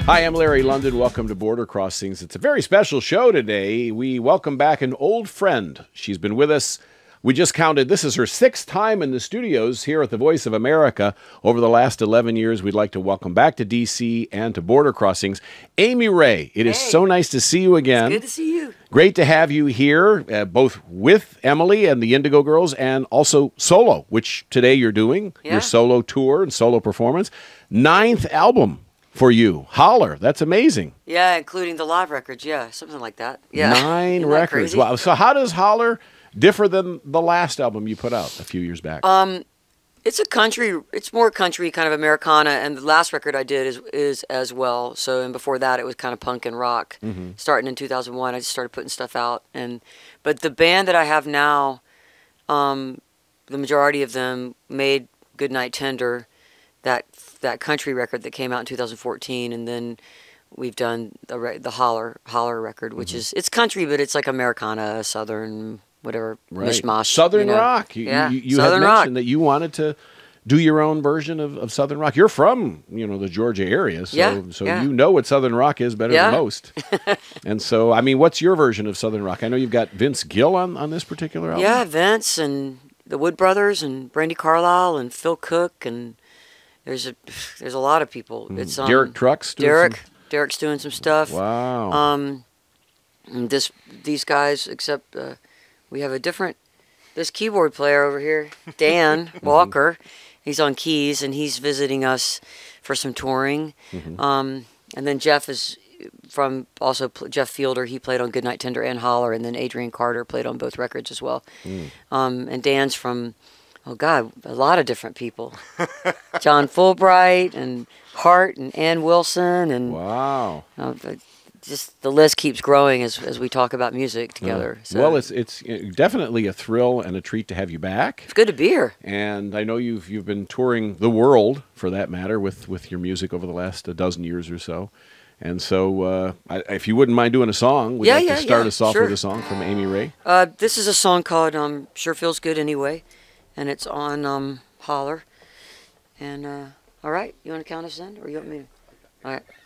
Hi, I'm Larry London. Welcome to Border Crossings. It's a very special show today. We welcome back an old friend. She's been with us. We just counted. This is her 6th time in the studios here at the Voice of America. Over the last 11 years, we'd like to welcome back to D.C. and to Border Crossings, Amy Ray. It is so nice to see you again. It's good to see you. Great to have you here, both with Emily and the Indigo Girls and also solo, which today you're doing, your solo tour and solo performance. 9th album for you. Holler. That's amazing. Yeah, including the live records. Yeah, something like that. Yeah. 9 records. Wow. So how does Holler differ than the last album you put out a few years back? It's more country, kind of Americana, and the last record I did is as well. So, and before that, it was kind of punk and rock. Mm-hmm. Starting in 2001, I just started putting stuff out. But the band that I have now, the majority of them made Goodnight Tender, that country record that came out in 2014, and then we've done the Holler record, which is, it's country, but it's like Americana, Southern, whatever, mishmash. Southern rock. You Southern had rock. mentioned that you wanted to do your own version of Southern rock. You're from, the Georgia area, so you know what Southern rock is better than most. And so, I mean, what's your version of Southern rock? I know you've got Vince Gill on this particular album. Yeah, Vince and the Wood Brothers and Brandy Carlisle and Phil Cook, and there's a lot of people. It's Derek Trucks. Derek's doing some stuff. Wow. And these guys, except we have this keyboard player over here, Dan Walker. He's on keys, and he's visiting us for some touring. And then Jeff is Jeff Fielder. He played on Goodnight Tender and Holler, and then Adrian Carter played on both records as well. And Dan's from, a lot of different people. John Fulbright and Hart and Ann Wilson, and wow. Just the list keeps growing as we talk about music together. So. Well, it's definitely a thrill and a treat to have you back. It's good to be here. And I know you've been touring the world, for that matter, with your music over the last dozen years or so. And so, if you wouldn't mind doing a song, we'd like to start us off with a song from Amy Ray. This is a song called "Sure Feels Good Anyway," and it's on Holler. And all right, you want to count us in, or you want me to? All right.